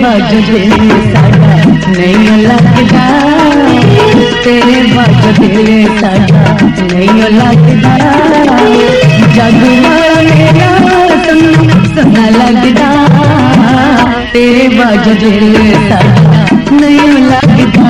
बाजू दिल साडा नहीं लगदा, तेरे बाजू दिल साडा नहीं लगदा। जग वाला मेरा सोना लगदा, तेरे बाजू दिल साडा नहीं लगदा।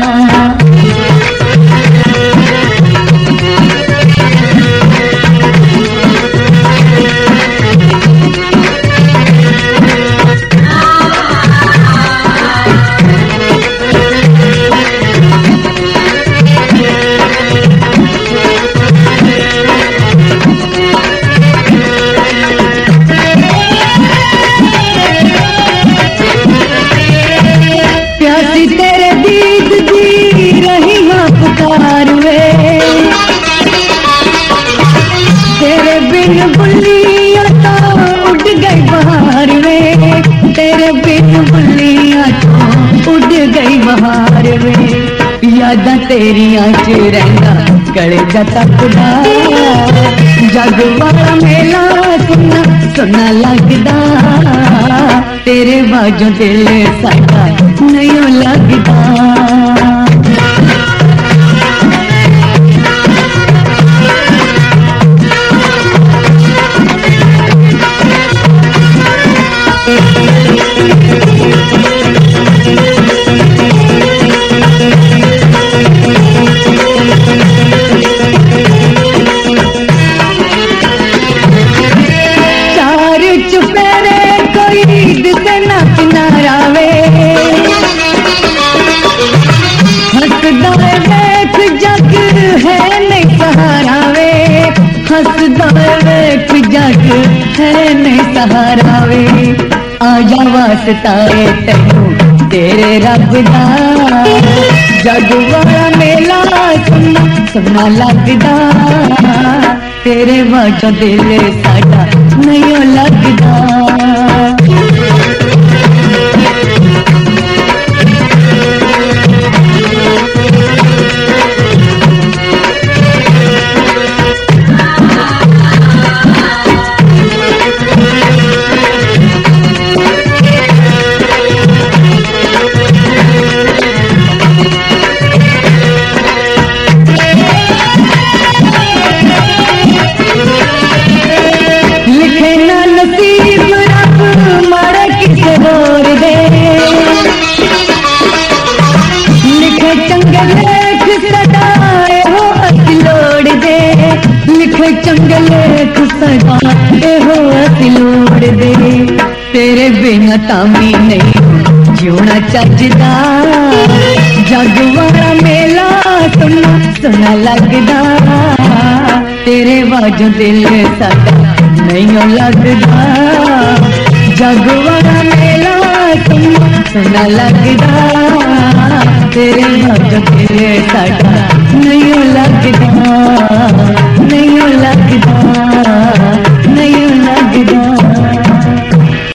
तेरे बिन बुल्लियाँ तो उड़ गई बहार में, तेरे बिन बुल्लियाँ तो उड़ गई बहार में। यादां तेरियां च रहिंदा कलेजा तकदा, जग वाला मेला सुना सुना लगदा, तेरे बाजू दिल साडा नहीं लगदा। हसदा वेख जग है नहीं सहारा वे, आजा वास्ता है तैनू तेरे रब दा। जग वाला मेला सुना सुना लगदा, तेरे बाजू दिल साडा नहीं लगदा। चंगलेख सदाए हो लोड़ दे, तेरे बिना तामी नहीं जीना चजदा। जग वाला मेला सुना सुना लगदा, तेरे बाजू दिल साडा नहीं लगदा। जग वाला मेला सुना सुना लगदा, तेरे बाजू दिल साडा नहीं लगदा नहीं लगदा।